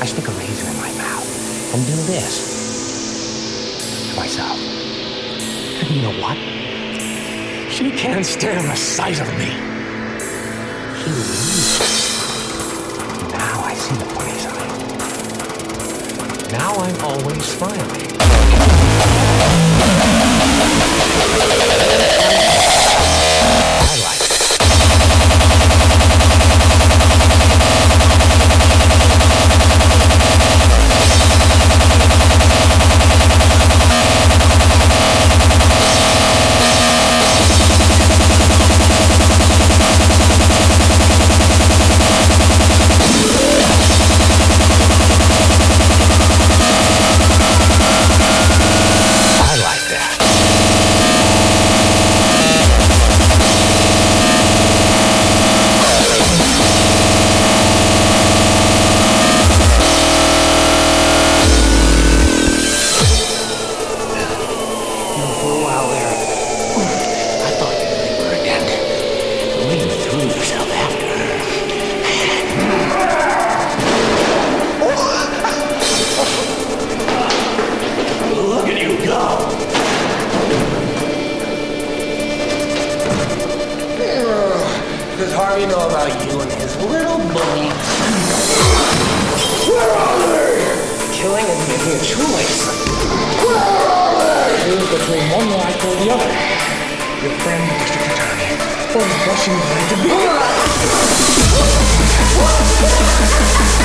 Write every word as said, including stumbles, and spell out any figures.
I stick a razor in my mouth and do this to myself. And you know what? She can't stand the sight of me. She leaves. Now I see the funny side. Now I'm always smiling. I like it. Does Harvey know about you and his little bully? Where are they? Killing is making a choice. Where are they? Choose between one life or the other. Your friend, the district attorney, or rushing by to be.